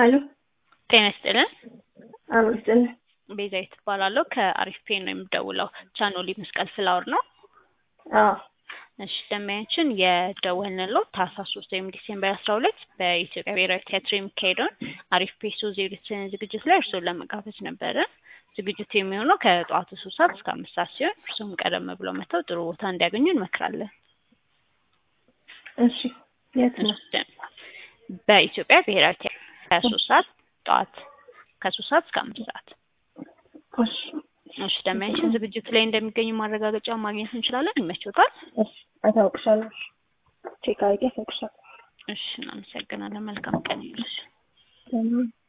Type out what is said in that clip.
አሎ ጤና ይስጥልን። አመስግን ቤዛዊት እባላለሁ ከአሪፍ ፔን ነው የምደውለው። ቻኖሊ መስቀል ፍላወር ነው። አዎ እሺ ደንበኛችን የደወልንለው ታህሳስ 3 ወይም ዲሴምበር 12 በኢትዮጵያ ብሔራዊ ቲያትር የሚካሄደውን አሪፍ ፔሶ ዜሮችን ዝግጅት ላይ እርስዎን ለመጋበዝ ነበረ። ዝግጅቱ የሚሆነው ከጠዋቱ 3 ሰዓት እስከ 5 ሰዓት ሲሆን እርስዎም ቀደም ብለው መጥተው ጥሩ ቦታ እንዲያገኙ እንመክራለን። እሺ የት ነው? በኢትዮጵያ ብሔራዊ ቲያትር ከ3 ሰዓት ጠዋት ከ3 ሰዓት እስከ 5 ሰዓት። እሺ እሺ ደንበኛችን ዝግጅቱ ላይ እንደሚገኙ ማረጋገጫ ማግኘት እንችላለን? ይመችዎታል? እሺ አታውቅሻለሁ። ቼክ አድርጌ አታውቅሻለሁ። እሺ እናመሰግናለን። መልካም ቀን ይሁንልሽ።